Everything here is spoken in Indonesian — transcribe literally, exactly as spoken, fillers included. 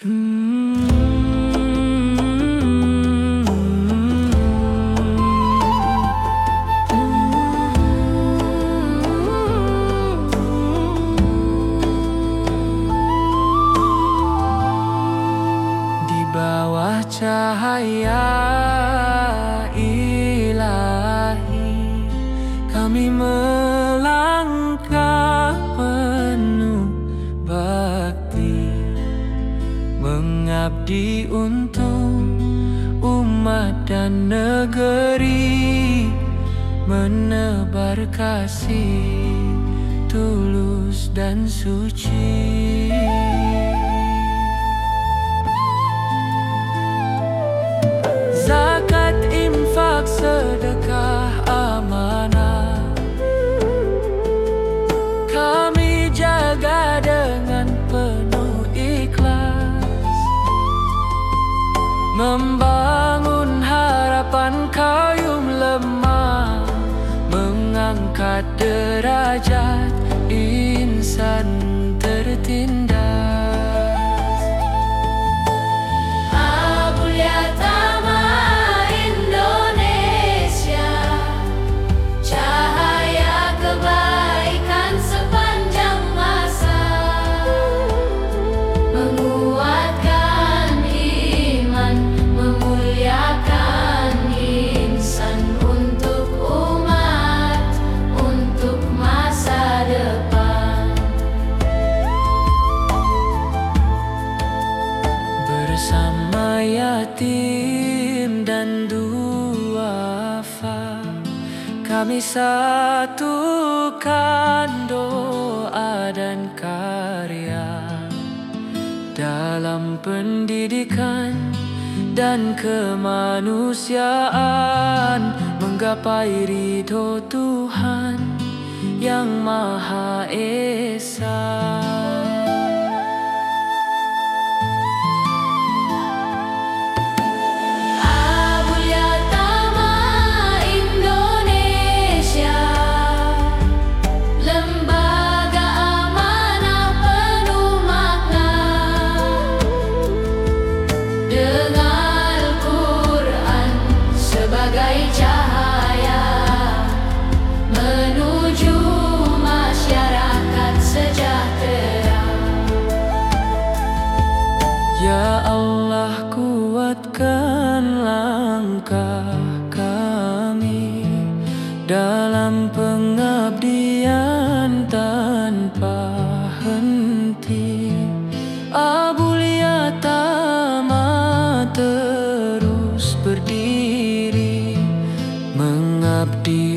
Di bawah cahaya ilahi, kami melangkah penuh bakti, mengabdi untuk umat dan negeri, menebar kasih tulus dan suci. Zakat, infak, sedekah, amanah, kami jaga dengan penuh ikhlas, membangun harapan kaum lemah, mengangkat derajat insan tertindas. Bersama yatim dan duafa, kami satukan doa dan karya dalam pendidikan dan kemanusiaan, menggapai ridho Tuhan Yang Maha Esa. Ya Allah, kuatkan langkah kami dalam pengabdian tanpa henti. Abulia Tama terus berdiri mengabdi